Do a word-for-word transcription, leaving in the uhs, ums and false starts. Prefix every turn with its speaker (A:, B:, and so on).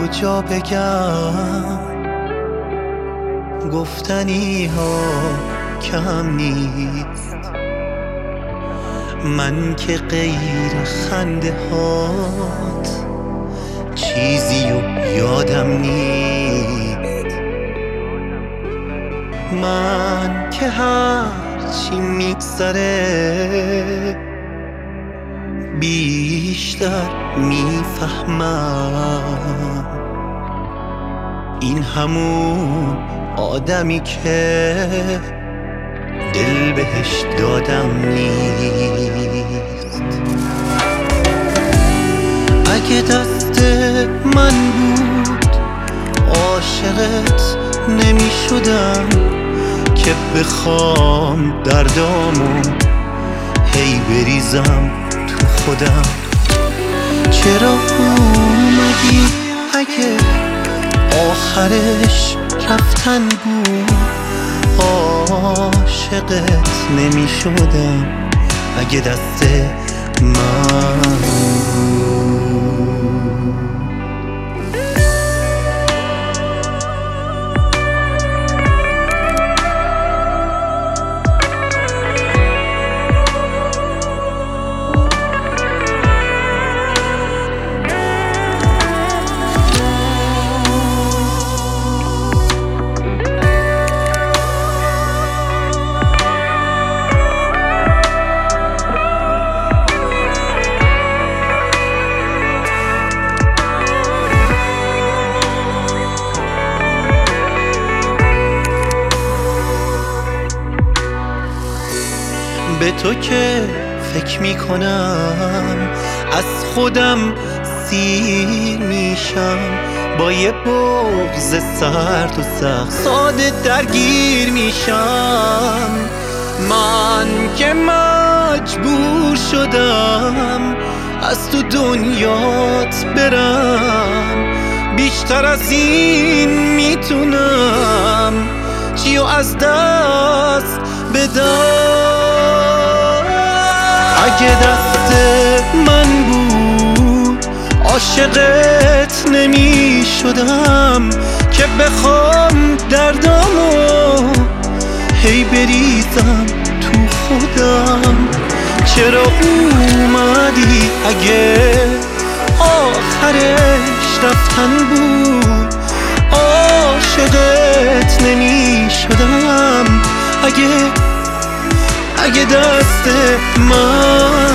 A: کجا بگم، گفتنی ها کم نیست. من که غیر خنده هات چیزی و یادم نیست. من که هرچی میگذره بیشتر میفهمم این همون آدمی که دل بهش دادم نیست. اگه دست من بود عاشقت نمی شدم که بخوام دردامو هی بریزم تو خودم. چرا اومدی اگه آخرش رفتن بود؟ عاشقت نمی شدم اگه دست من به تو که فکر میکنم از خودم سیر میشم. با یه بغض سرد و سخت ساده درگیر میشم. من که مجبور شدم از تو دنیات برم. بیشتر از این میتونم چیو از دست بدم. اگه دست من بود عاشقت نمی شدم که بخوام دردامو هی بریزم تو خودم. چرا اومدی اگه آخرش رفتن بود؟ عاشقت نمی شدم اگه اگه دست من